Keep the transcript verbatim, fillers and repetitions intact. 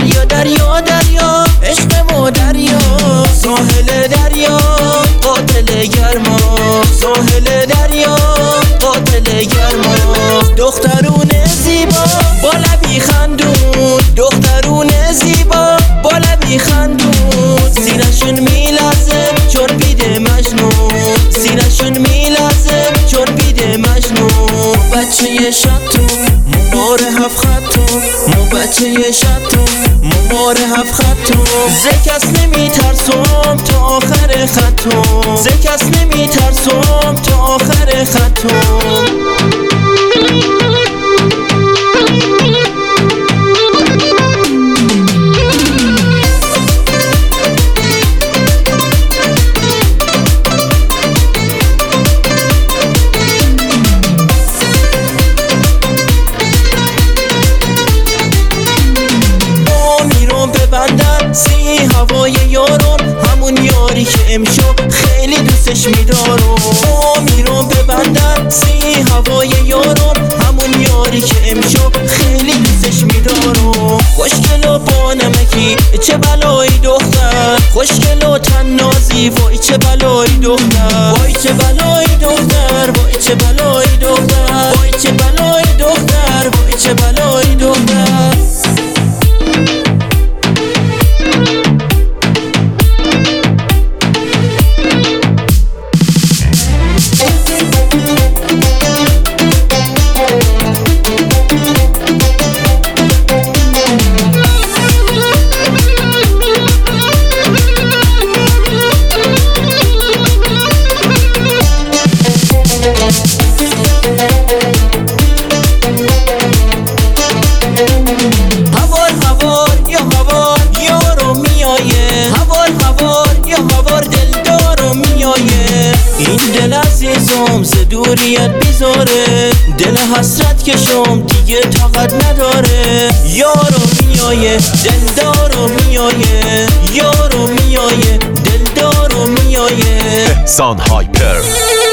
دریا دریا دریا عشق ما دریا، ساحل دریا قاتل گرما، ساحل دریا قاتل گرما. دخترون زیبا با لبی خندون، دخترون زیبا با لبی خندون، سینشون میلرزه چون بید مجنون، سینشون میلرزه چون بید مجنون. بچه شطون ممار هفت خطون، مو بچه شطون ممار هفت خطون. ز کس نمی ترسم تا آخر خطون، ز کس نمی ترسم تا آخر خطون. سی هوای یارم همون یاری که امشب خیلی دوستش میدارم. با میرم ببندم سی هوای یارم همون یاری که امشب خیلی دوستش میدارم. خوشگل و با نمکی چه بلایی دختر، خوشگل و تنازی وای چه بلایی دختر، وای چه بلایی دختر، وای چه بلایی دختر، وای چه بلایی دختر، وای چه بلایی دختر. عزیزم ز دوریت بیزاره، دل حسرت کشم دیگه طاقت نداره. یارو میایه دلدارو میایه، یارو میایه دلدارو میایه. احسان هایپر